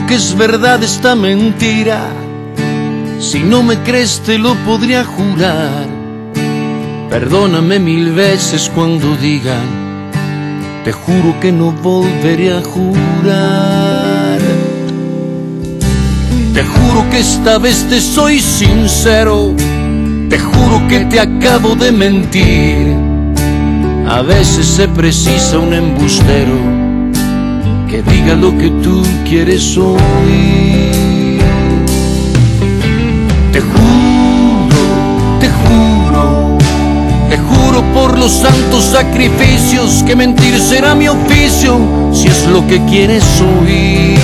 juro que es verdad esta mentira. Si no me crees te lo podría jurar. Perdóname 1000 veces cuando digan, te juro que no volveré a jurar. Te juro que esta vez te soy sincero. Te juro que te acabo de mentir. A veces se precisa un embustero que diga lo que tú quieres oír. Te juro, te juro, te juro por los santos sacrificios que mentir será mi oficio, si es lo que quieres oír.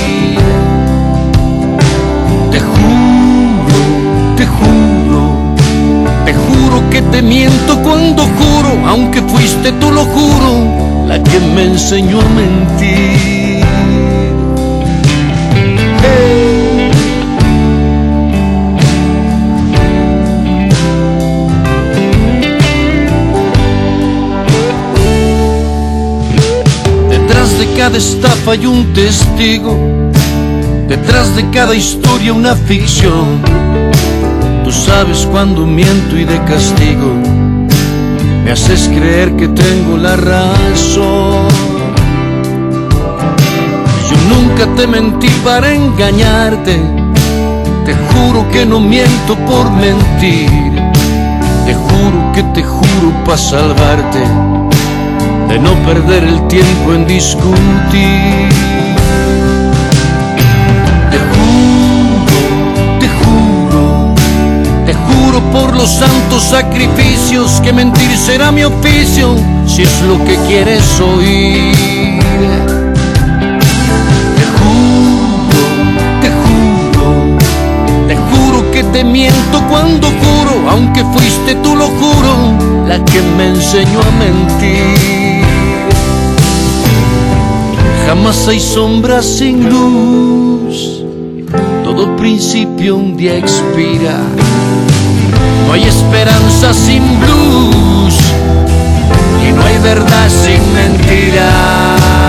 Te juro, te juro, te juro que te miento cuando juro, aunque fuiste tú, lo juro, la que me enseñó a mentir. Detrás de cada estafa hay un testigo, detrás de cada historia una ficción. Tú sabes cuando miento y de castigo me haces creer que tengo la razón. Yo nunca te mentí para engañarte, te juro que no miento por mentir. Te juro para salvarte de no perder el tiempo en discutir. Te juro por los santos sacrificios que mentir será mi oficio, si es lo que quieres oír. Te juro que te miento cuando juro, aunque fuiste tú, lo juro, la que me enseñó a mentir. Jamás hay sombras sin luz, todo principio un día expira. No hay esperanza sin blues y no hay verdad sin mentira.